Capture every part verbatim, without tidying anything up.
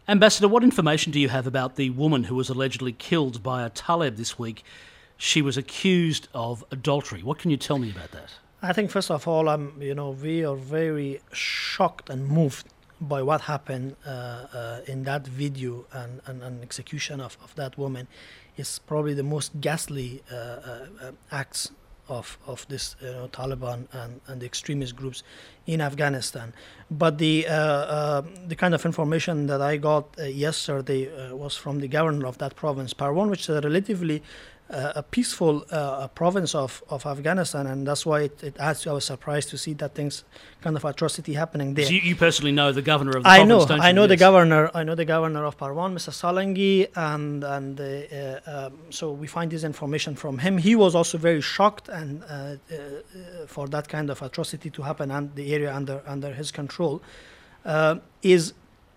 Ambassador, what information do you have about the woman who was allegedly killed by a Talib this week? She was accused of adultery. What can you tell me about that? I think first of all, um, you know, we are very shocked and moved by what happened uh, uh, in that video and, and, and execution of, of that woman. Is probably the most ghastly uh, uh, acts of of this you know, Taliban and, and the extremist groups in Afghanistan. But the uh, uh, the kind of information that I got uh, yesterday uh, was from the governor of that province, Parwan, which is a relatively uh, a peaceful uh, province of, of Afghanistan, and that's why it, it adds to our surprise to see that things kind of atrocity happening there. So you, you personally know the governor of the I province, know, don't you? I know Yes. the governor. I know the governor of Parwan, Mister Salangi, and and uh, uh, um, so we find this information from him. He was also very shocked and uh, uh, for that kind of atrocity to happen and the area under under his control. Uh, is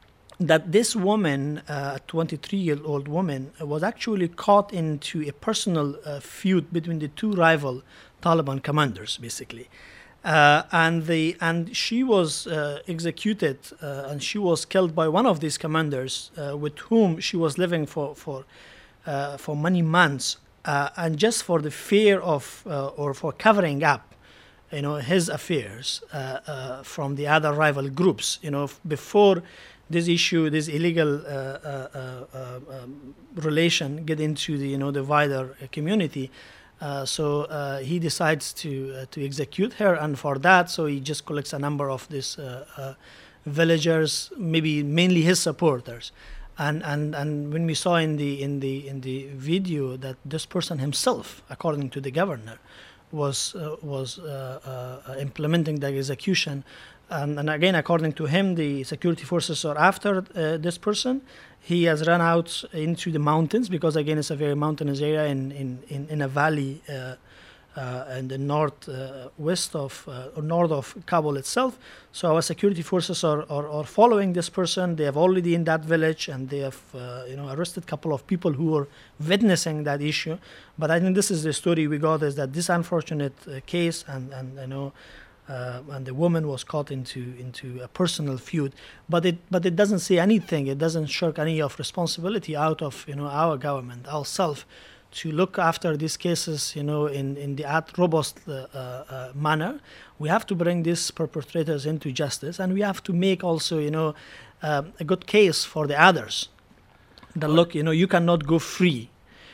that this woman, uh, a twenty-three-year-old woman, uh, was actually caught into a personal uh, feud between the two rival Taliban commanders, basically. Uh, and the and she was uh, executed uh, and she was killed by one of these commanders uh, with whom she was living for for uh, for many months, uh, and just for the fear of uh, or for covering up, you know, his affairs uh, uh, from the other rival groups. You know, f- before this issue, this illegal uh, uh, uh, um, relation get into the you know the wider uh, community. Uh, so uh, he decides to uh, to execute her, and for that, so he just collects a number of these uh, uh, villagers, maybe mainly his supporters, and, and and when we saw in the in the in the video that this person himself, according to the governor, was uh, was uh, uh, implementing the execution. And, and again, according to him, the security forces are after uh, this person. He has run out into the mountains because, again, it's a very mountainous area in, in, in, in a valley uh, uh, in the north uh, west of uh, or north of Kabul itself. So our security forces are, are, are following this person. They have already in that village, and they have uh, you know arrested a couple of people who were witnessing that issue. But I think this is the story we got: is that this unfortunate uh, case, and and you know. Uh, and the woman was caught into into a personal feud, but it but it doesn't say anything. It doesn't shirk any of responsibility out of you know our government, ourselves, to look after these cases you know in in the at robust uh, uh, manner. We have to bring these perpetrators into justice, and we have to make also you know um, a good case for the others. That look, you know, you cannot go free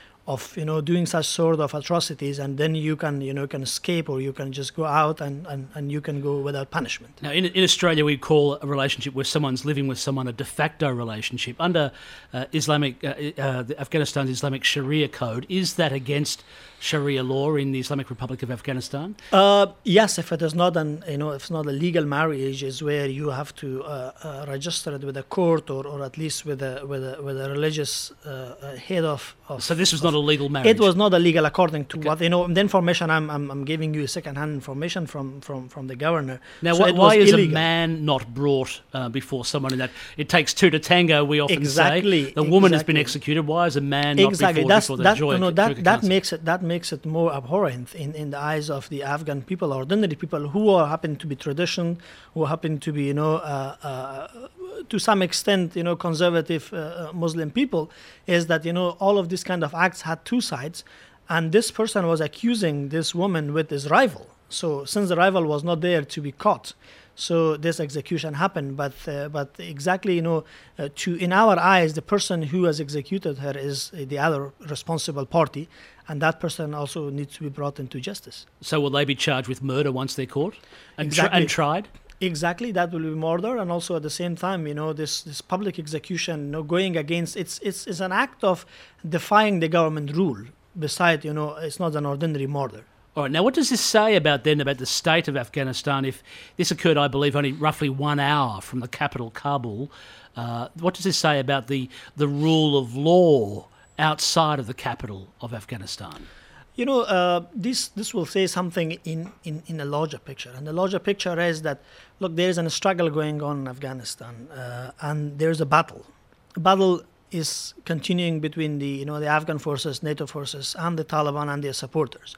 of you know doing such sort of atrocities, and then you can you know can escape, or you can just go out and, and, and you can go without punishment. Now, in, in Australia, we call a relationship where someone's living with someone a de facto relationship. Under uh, Islamic, uh, uh, Afghanistan's Islamic Sharia code, is that against Sharia law in the Islamic Republic of Afghanistan? Uh, yes, if it is not an you know if it's not a legal marriage, is where you have to uh, uh, register it with a court, or, or at least with a with a with a religious uh, head of, of. So this was not a legal marriage. It was not illegal according to Okay. what you know. The information I'm I'm, I'm giving you second-hand information from, from, from the governor. Now, So wh- it why was is illegal. a man not brought uh, before someone in that? It takes two to tango, we often Exactly, say. The woman has been exactly. executed. Why is a man Exactly. not That's before, before the that. joint? You know, that Joint that Council? makes it that makes it more abhorrent in, in the eyes of the Afghan people, ordinary people who are happen to be tradition, who happen to be you know uh, uh, to some extent you know conservative uh, Muslim people. Is that you know all of these kind of acts had two sides, and this person was accusing this woman with his rival. So since the rival was not there to be caught, so this execution happened. But uh, but exactly you know uh, to in our eyes, the person who has executed her is uh, the other responsible party, and that person also needs to be brought into justice. So will they be charged with murder once they're caught and, tr- Exactly. and tried? Exactly, that will be murder, and also at the same time, you know, this, this public execution, you know, going against it's it's it's an act of defying the government rule. Besides, you know, it's not an ordinary murder. All right. Now, what does this say about then about the state of Afghanistan? If this occurred, I believe, only roughly one hour from the capital, Kabul, uh, what does this say about the the rule of law outside of the capital of Afghanistan? You know, uh, this this will say something in, in, in a larger picture. And the larger picture is that, look, there is a struggle going on in Afghanistan, uh, and there's a battle. A battle is continuing between the you know the Afghan forces, NATO forces, and the Taliban and their supporters.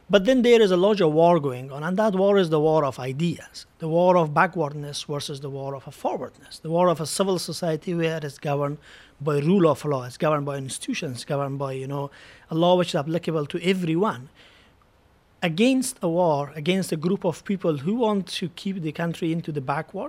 But then there is a larger war going on, and that war is the war of ideas, the war of backwardness versus the war of a forwardness, the war of a civil society where it's governed by rule of law, it's governed by institutions, governed by, you know, a law which is applicable to everyone, against a war, against a group of people who want to keep the country into the backward.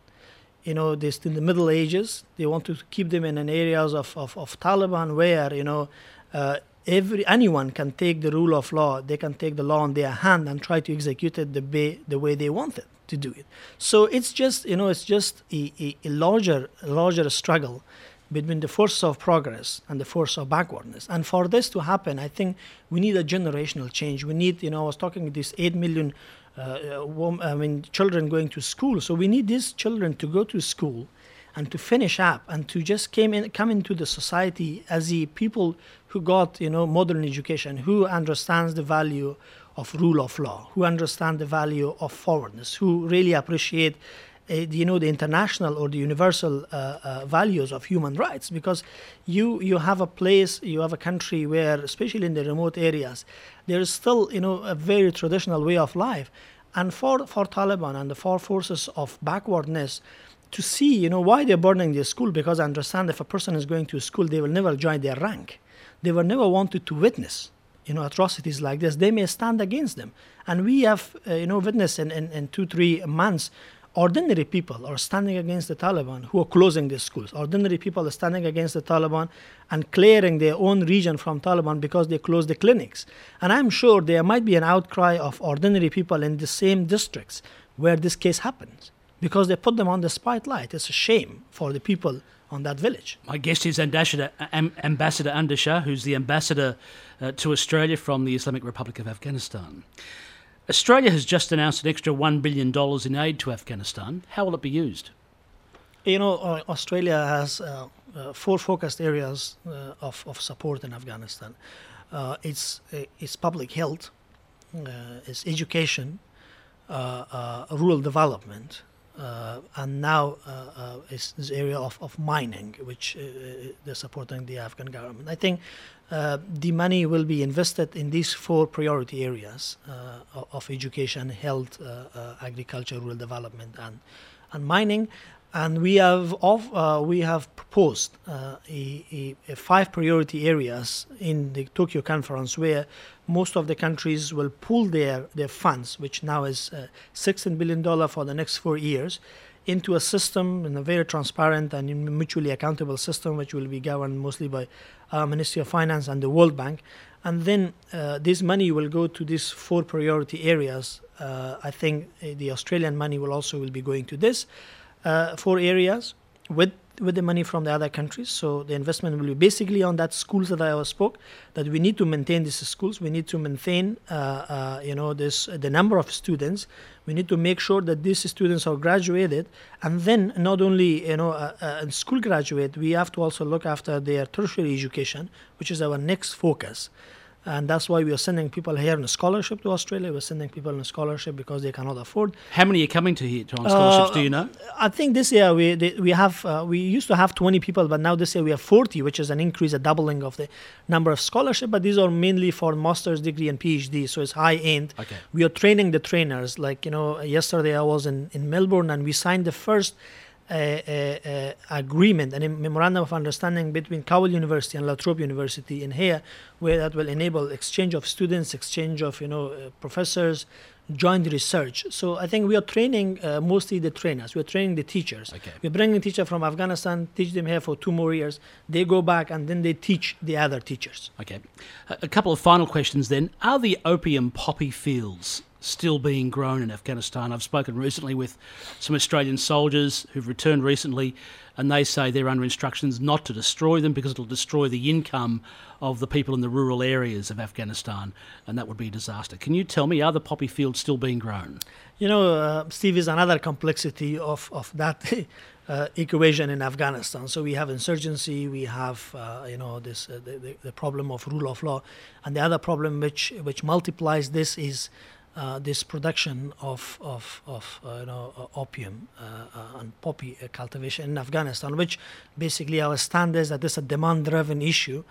You know, they're still in the Middle Ages. They want to keep them in an areas of, of, of Taliban where, you know, uh, every anyone can take the rule of law. They can take the law in their hand and try to execute it the way, the way they want it to do it. So it's just, you know, it's just a, a, a larger, larger struggle between the force of progress and the force of backwardness. And for this to happen, I think we need a generational change. We need, you know, I was talking this eight million uh, wom- I mean, children going to school. So we need these children to go to school and to finish up and to just came in, come into the society as the people who got, you know, modern education, who understands the value of rule of law, who understand the value of forwardness, who really appreciate Uh, you know, the international or the universal uh, uh, values of human rights, because you you have a place, you have a country where, especially in the remote areas, there is still, you know, a very traditional way of life. And for, for Taliban and the four forces of backwardness to see, you know, why they're burning their school, because I understand if a person is going to school, they will never join their rank. They were never wanted to witness, you know, atrocities like this. They may stand against them. And we have, uh, you know, witnessed in, in, in two, three months, ordinary people are standing against the Taliban who are closing their schools. Ordinary people are standing against the Taliban and clearing their own region from Taliban because they closed the clinics. And I'm sure there might be an outcry of ordinary people in the same districts where this case happens because they put them on the spotlight. It's a shame for the people on that village. My guest is Ambassador, um, Ambassador Andar, who's the ambassador uh, to Australia from the Islamic Republic of Afghanistan. Australia has just announced an extra one billion dollars in aid to Afghanistan. How will it be used? You know, uh, Australia has uh, uh, four focused areas uh, of, of support in Afghanistan. Uh, it's, uh, it's public health, uh, it's education, uh, uh, rural development, uh, and now uh, uh, it's this area of, of mining, which uh, they're supporting the Afghan government. I think Uh, the money will be invested in these four priority areas uh, of education, health, uh, uh, agriculture, rural development, and and mining. And we have of, uh, we have proposed uh, a, a, a five priority areas in the Tokyo conference where most of the countries will pool their, their funds, which now is uh, sixteen billion dollars for the next four years, into a system, in a very transparent and mutually accountable system, which will be governed mostly by our Ministry of Finance and the World Bank. And then uh, this money will go to these four priority areas. Uh, I think uh, the Australian money will also will be going to this uh, four areas with with the money from the other countries. So the investment will be basically on that schools that I spoke, that we need to maintain these schools. We need to maintain, uh, uh, you know, this uh, the number of students. We need to make sure that these students are graduated. And then not only, you know, uh, uh, school graduate, we have to also look after their tertiary education, which is our next focus. And that's why we are sending people here on a scholarship to Australia. We're sending people on a scholarship because they cannot afford. How many are coming to here on scholarships, uh, do you know? I think this year we they, we have, uh, we used to have twenty people, but now this year we have forty, which is an increase, a doubling of the number of scholarship. But these are mainly for master's degree and PhD, so it's high end. Okay. We are training the trainers. Like, you know, yesterday I was in, in Melbourne and we signed the first Uh, uh, uh, agreement and a memorandum of understanding between Cowell University and La Trobe University in here, where that will enable exchange of students, exchange of, you know, uh, professors, joint research. So I think we are training uh, mostly the trainers. We are training the teachers. Okay. We're bringing teacher from Afghanistan, teach them here for two more years. They go back and then they teach the other teachers. Okay. A, a couple of final questions then. Are the opium poppy fields still being grown in Afghanistan? I've spoken recently with some Australian soldiers who've returned recently, and they say they're under instructions not to destroy them because it'll destroy the income of the people in the rural areas of Afghanistan, and that would be a disaster. Can you tell me, are the poppy fields still being grown? You know, uh, Steve, is another complexity of, of that uh, equation in Afghanistan. So we have insurgency, we have, uh, you know, this uh, the, the, the problem of rule of law, and the other problem which, which multiplies this is Uh, this production of of of uh, you know uh, opium uh, uh, and poppy uh, cultivation in Afghanistan, which basically our stand is that this is a demand-driven issue,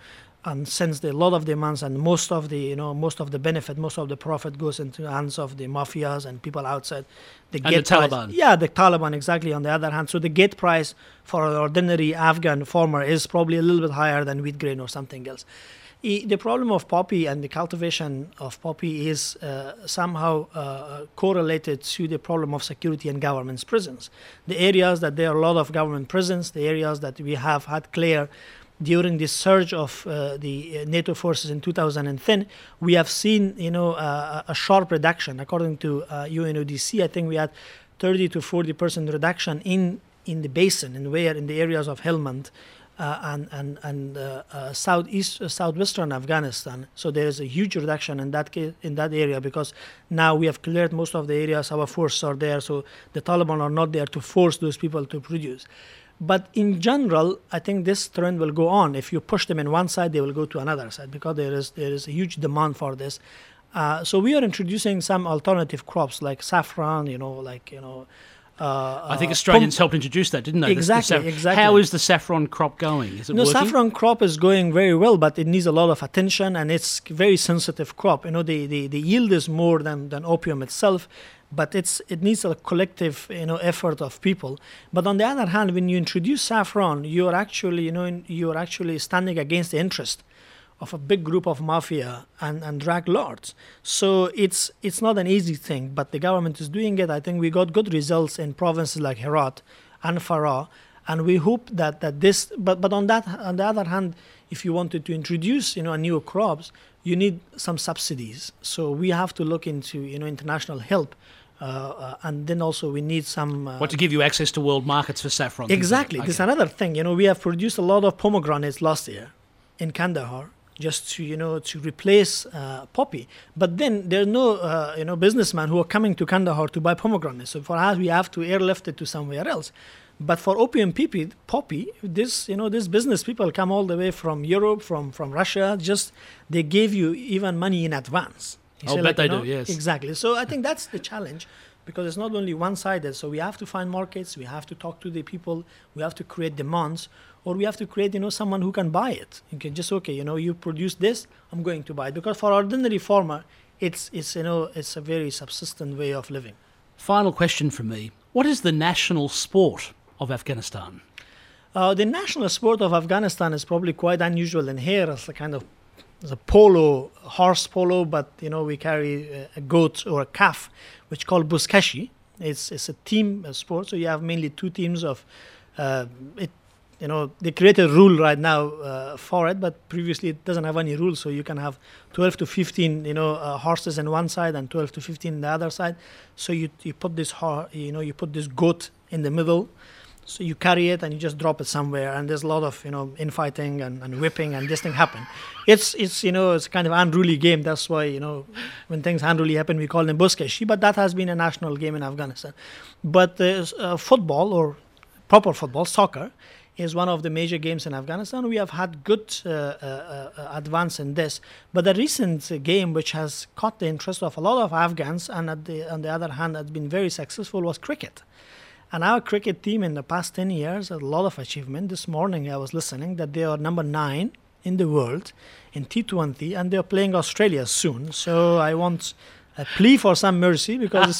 and since the, a lot of demands and most of the you know most of the benefit, most of the profit goes into the hands of the mafias and people outside the and gate the price, Taliban. yeah, the Taliban exactly. On the other hand, so the gate price for an ordinary Afghan farmer is probably a little bit higher than wheat grain or something else. I, the problem of poppy and the cultivation of poppy is uh, somehow uh, correlated to the problem of security in government's prisons. The areas that there are a lot of government prisons, the areas that we have had clear during the surge of uh, the NATO forces in two thousand ten, we have seen, you know, uh, a sharp reduction. According to uh, U N O D C, I think we had thirty to forty percent reduction in, in the basin, and where in the areas of Helmand uh, and and and uh, uh, southeast uh, southwestern Afghanistan. So there is a huge reduction in that case, in that area, because now we have cleared most of the areas. Our forces are there, so the Taliban are not there to force those people to produce. But in general, I think this trend will go on. If you push them in one side, they will go to another side, because there is there is a huge demand for this. Uh, so we are introducing some alternative crops like saffron, you know, like you know. Uh, I think uh, Australians pom- helped introduce that, didn't they? Exactly, The, the exactly. How is the saffron crop going? Is it no, working? saffron crop is going very well, but it needs a lot of attention, and it's very sensitive crop. You know, the, the, the yield is more than, than opium itself, but it's it needs a collective, you know, effort of people. But on the other hand, when you introduce saffron, you are actually, you know, you are actually standing against the interest of a big group of mafia and, and drug lords. So it's it's not an easy thing, but the government is doing it. I think we got good results in provinces like Herat and Farah, and we hope that, that this, but, but on that on the other hand, if you wanted to introduce, you know, new crops, you need some subsidies. So we have to look into, you know, international help. Uh, uh, and then also we need some... Uh, what, to give you access to world markets for saffron? Exactly. Okay. There's another thing. You know, we have produced a lot of pomegranates last year in Kandahar, just to, you know, to replace uh, poppy. But then there are no, uh, you know, businessmen who are coming to Kandahar to buy pomegranates. So for us, we have to airlift it to somewhere else. But for opium poppy, poppy, this, you know, this business people come all the way from Europe, from, from Russia, just they gave you even money in advance. You I'll say, bet like, they you know, do, yes. Exactly. So I think that's the challenge, because it's not only one-sided. So we have to find markets, we have to talk to the people, we have to create demands, or we have to create, you know, someone who can buy it. You can just, okay, you know, you produce this, I'm going to buy it. Because for ordinary farmer, it's, it's you know, it's a very subsistent way of living. Final question from me. What is the national sport of Afghanistan? Uh, the national sport of Afghanistan is probably quite unusual in here. It's a kind of it's a polo, horse polo, but, you know, we carry a, a goat or a calf, which called buzkashi. It's it's a team sport, so you have mainly two teams of uh, it. You know, they created a rule right now uh, for it, but previously it doesn't have any rules. So you can have twelve to fifteen, you know, uh, horses on one side and twelve to fifteen on the other side. So you you put this ho- you know, you put this goat in the middle. So you carry it and you just drop it somewhere, and there's a lot of, you know, infighting and, and whipping, and this thing happen. It's it's you know, it's kind of unruly game. That's why, you know, when things unruly happen, we call them buzkashi. But that has been a national game in Afghanistan. But uh, uh, football, or proper football, soccer, is one of the major games in Afghanistan. We have had good uh, uh, uh, advance in this. But the recent uh, game which has caught the interest of a lot of Afghans, and at the, on the other hand has been very successful, was cricket. And our cricket team in the past ten years had a lot of achievement. This morning I was listening that they are number nine in the world in T twenty, and they're playing Australia soon. So I want a plea for some mercy, because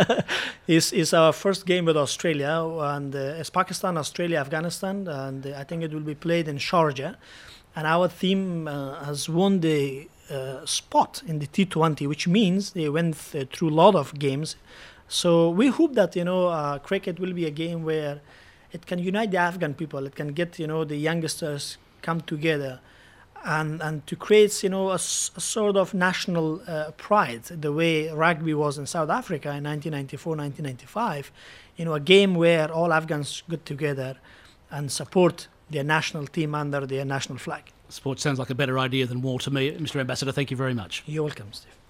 it's, it's our first game with Australia, and uh, it's Pakistan, Australia, Afghanistan, and uh, I think it will be played in Sharjah. And our team uh, has won the uh, spot in the T twenty, which means they went th- through a lot of games. So we hope that, you know, uh, cricket will be a game where it can unite the Afghan people. It can get, you know, the youngsters come together, and, and to create, you know, a, s- a sort of national uh, pride, the way rugby was in South Africa in nineteen ninety-four, nineteen ninety-five. You know, a game where all Afghans get together and support their national team under their national flag. Sport sounds like a better idea than war to me. Mister Ambassador, thank you very much. You're welcome, Steve.